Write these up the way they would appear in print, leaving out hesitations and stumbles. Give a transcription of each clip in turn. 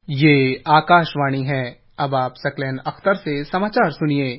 ये आकाशवाणी है। अब आप सकलैन अख्तर से समाचार सुनिए।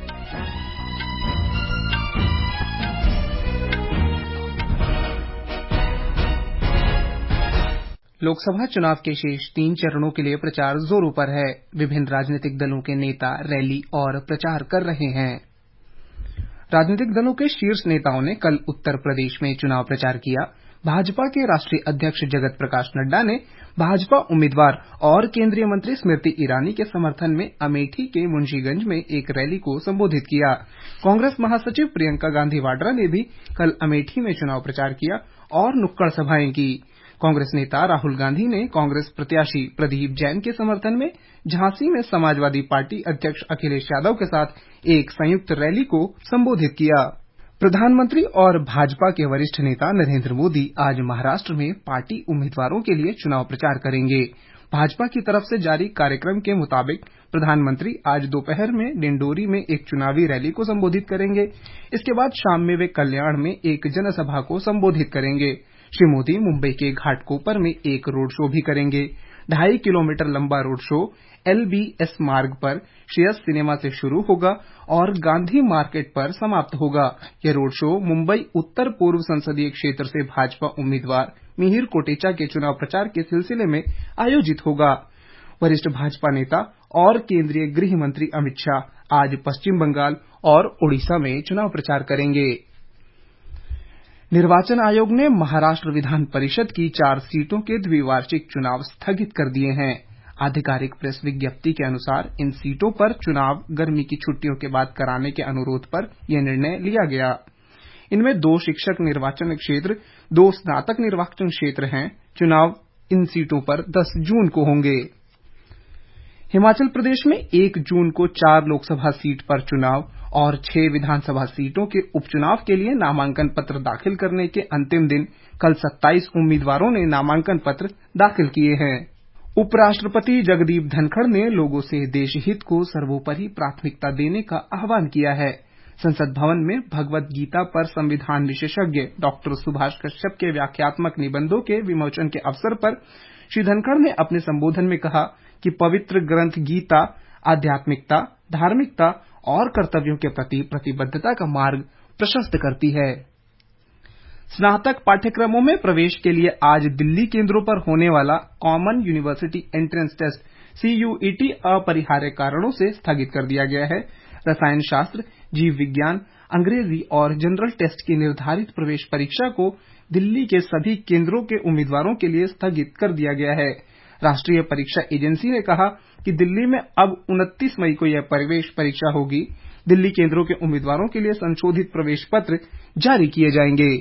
लोकसभा चुनाव के शेष 3 चरणों के लिए प्रचार जोरों पर है। विभिन्न राजनीतिक दलों के नेता रैली और प्रचार कर रहे हैं। राजनीतिक दलों के शीर्ष नेताओं ने कल उत्तर प्रदेश में चुनाव प्रचार किया। भाजपा के राष्ट्रीय अध्यक्ष जगत प्रकाश नड्डा ने भाजपा उम्मीदवार और केंद्रीय मंत्री स्मृति ईरानी के समर्थन में अमेठी के मुंशीगंज में एक रैली को संबोधित किया। कांग्रेस महासचिव प्रियंका गांधी वाड्रा ने भी कल अमेठी में चुनाव प्रचार किया और नुक्कड़ सभाएं की। कांग्रेस नेता राहुल गांधी ने कांग्रेस प्रत्याशी प्रदीप जैन के समर्थन में झांसी में समाजवादी पार्टी अध्यक्ष अखिलेश यादव के साथ एक संयुक्त रैली को संबोधित किया। प्रधानमंत्री और भाजपा के वरिष्ठ नेता नरेंद्र मोदी आज महाराष्ट्र में पार्टी उम्मीदवारों के लिए चुनाव प्रचार करेंगे। भाजपा की तरफ से जारी कार्यक्रम के मुताबिक प्रधानमंत्री आज दोपहर में डिंडोरी में एक चुनावी रैली को संबोधित करेंगे। इसके बाद शाम में वे कल्याण में एक जनसभा को संबोधित करेंगे। श्री मोदी मुंबई के घाटकोपर में एक रोड शो भी करेंगे। 2.5 किलोमीटर लंबा रोड शो LBS मार्ग पर श्रेयस सिनेमा से शुरू होगा और गांधी मार्केट पर समाप्त होगा। यह रोड शो मुंबई उत्तर पूर्व संसदीय क्षेत्र से भाजपा उम्मीदवार मिहिर कोटेचा के चुनाव प्रचार के सिलसिले में आयोजित होगा। वरिष्ठ भाजपा नेता और केंद्रीय गृह मंत्री अमित शाह आज पश्चिम बंगाल और ओडिशा में चुनाव प्रचार करेंगे। निर्वाचन आयोग ने महाराष्ट्र विधान परिषद की 4 सीटों के द्विवार्षिक चुनाव स्थगित कर दिए हैं। आधिकारिक प्रेस विज्ञप्ति के अनुसार इन सीटों पर चुनाव गर्मी की छुट्टियों के बाद कराने के अनुरोध पर यह निर्णय लिया गया। इनमें 2 शिक्षक निर्वाचन क्षेत्र, 2 स्नातक निर्वाचन क्षेत्र हैं। चुनाव इन सीटों पर 10 जून को होंगे। हिमाचल प्रदेश में 1 जून को 4 लोकसभा सीट पर चुनाव और 6 विधानसभा सीटों के उपचुनाव के लिए नामांकन पत्र दाखिल करने के अंतिम दिन कल 27 उम्मीदवारों ने नामांकन पत्र दाखिल किए हैं। उपराष्ट्रपति जगदीप धनखड़ ने लोगों से देशहित को सर्वोपरि प्राथमिकता देने का आह्वान किया है। संसद भवन में भगवद गीता पर संविधान विशेषज्ञ डॉक्टर सुभाष कश्यप के व्याख्यात्मक निबंधों के विमोचन के अवसर पर श्री धनखड़ ने अपने संबोधन में कहा कि पवित्र ग्रंथ गीता आध्यात्मिकता, धार्मिकता और कर्तव्यों के प्रति प्रतिबद्धता का मार्ग प्रशस्त करती है। स्नातक पाठ्यक्रमों में प्रवेश के लिए आज दिल्ली केंद्रों पर होने वाला common university entrance test CUET अपरिहार्य कारणों से स्थगित कर दिया गया है। रसायन शास्त्र, जीव विज्ञान, अंग्रेजी और जनरल टेस्ट की निर्धारित प्रवेश परीक्षा को दिल्ली के सभी केंद्रों के उम्मीदवारों के लिए स्थगित कर दिया गया है। राष्ट्रीय परीक्षा एजेंसी ने कहा कि दिल्ली में अब 29 मई को यह प्रवेश परीक्षा होगी। दिल्ली केंद्रों के उम्मीदवारों के लिए संशोधित प्रवेश पत्र जारी किए जाएंगे।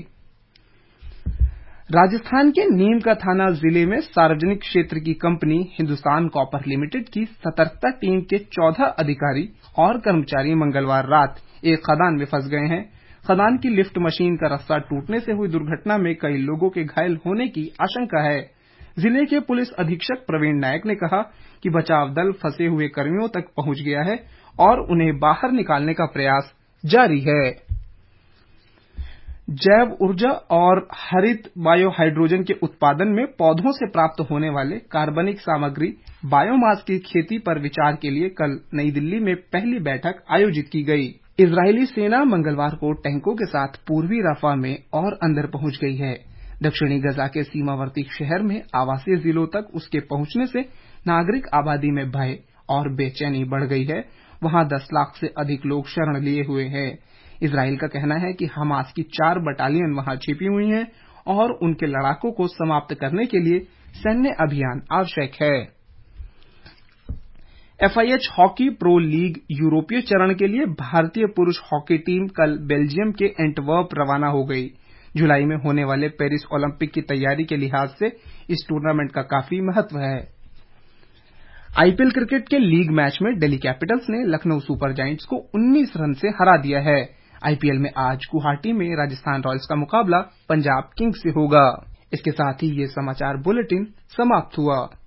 राजस्थान के नीमकाथाना जिले में सार्वजनिक क्षेत्र की कंपनी हिंदुस्तान कॉपर लिमिटेड की सतर्कता टीम के 14 अधिकारी और कर्मचारी मंगलवार रात एक खदान में फंस गए हैं। खदान की लिफ्ट मशीन का रस्सा टूटने से हुई दुर्घटना में कई लोगों के घायल होने की आशंका है। जिले के पुलिस अधीक्षक प्रवीण नायक ने कहा कि बचाव दल फंसे हुए कर्मियों तक पहुंच गया है और उन्हें बाहर निकालने का प्रयास जारी है। जैव ऊर्जा और हरित बायोहाइड्रोजन के उत्पादन में पौधों से प्राप्त होने वाले कार्बनिक सामग्री बायोमास की खेती पर विचार के लिए कल नई दिल्ली में पहली बैठक आयोजित की गई। इजरायली सेना मंगलवार को टैंकों के साथ पूर्वी रफा में और अंदर पहुंच गई है। दक्षिणी गजा के सीमावर्ती शहर में आवासीय जिलों तक उसके पहुंचने से नागरिक आबादी में भय और बेचैनी बढ़ गई है। वहां 10 लाख से अधिक लोग शरण लिए हुए हैं। इजराइल का कहना है कि हमास की 4 बटालियन वहां छिपी हुई हैं और उनके लड़ाकों को समाप्त करने के लिए सैन्य अभियान आवश्यक है। FIH हॉकी प्रो लीग यूरोपीय चरण के लिए भारतीय पुरुष हॉकी टीम कल बेल्जियम के एंटवर्प रवाना हो गई। जुलाई में होने वाले पेरिस ओलंपिक की तैयारी के लिहाज से इस टूर्नामेंट का काफी महत्व है। IPL क्रिकेट के लीग मैच में दिल्ली कैपिटल्स ने लखनऊ सुपर जायंट्स को 19 रन से हरा दिया है। IPL में आज गुवाहाटी में राजस्थान रॉयल्स का मुकाबला पंजाब किंग्स से होगा। इसके साथ ही ये समाचार बुलेटिन समाप्त हुआ।